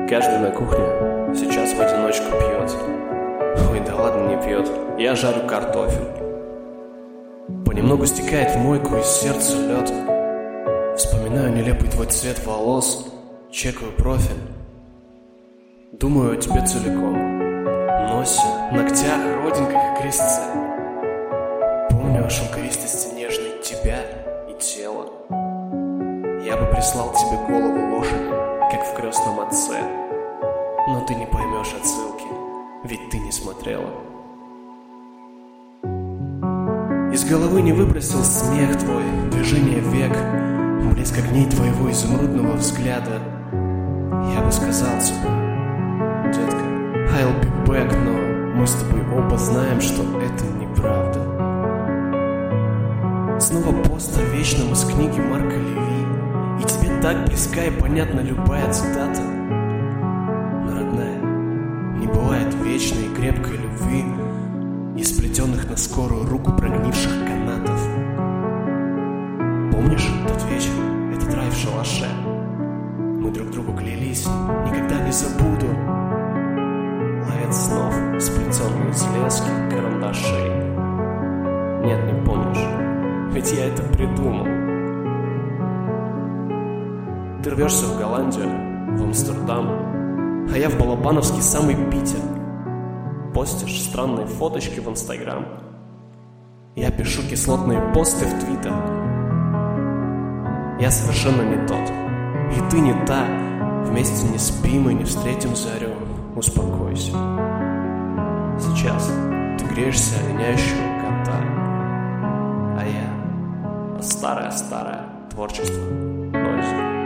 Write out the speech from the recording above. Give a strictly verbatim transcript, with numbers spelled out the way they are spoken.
Каждый на кухне сейчас в одиночку пьет. Ой, да ладно, не пьет. Я жарю картофель. Понемногу стекает в мойку из сердца лед. Вспоминаю нелепый твой цвет волос, чекаю профиль. Думаю о тебе целиком. Носе, ногтях, родинках и крестце. Помню о шелковистости нежной тебя и тела. Я бы прислал тебе голову лошади, как в «Крестном отце». Но ты не поймешь отсылки, ведь ты не смотрела. Из головы не выбросил смех твой, движение век, блеск огней твоего изумрудного взгляда. Я бы сказал тебе: детка, I'll be back, но мы с тобой оба знаем, что это неправда. Снова пост о вечном из книги Марка Леви, и тебе так близка и понятна любая цитата. Но, родная, не бывает вечной и крепкой любви из сплетенных на скорую руку прогнивших канатов. Помнишь тот вечер, этот рай в шалаше? Мы друг другу клялись: никогда не забуду. Ловец снов, сплетенные из лески, карандашей. Нет, не помнишь, ведь я это придумал. Ты рвешься в Голландию, в Амстердам, а я в Балабановский самый Питер. Постишь странные фоточки в Инстаграм. Я пишу кислотные посты в Твиттер. Я совершенно не тот, и ты не та. Вместе не спим и не встретим зарю. Успокойся. Сейчас ты греешься о линяющего кота, а я старое-старое творчество Нойз.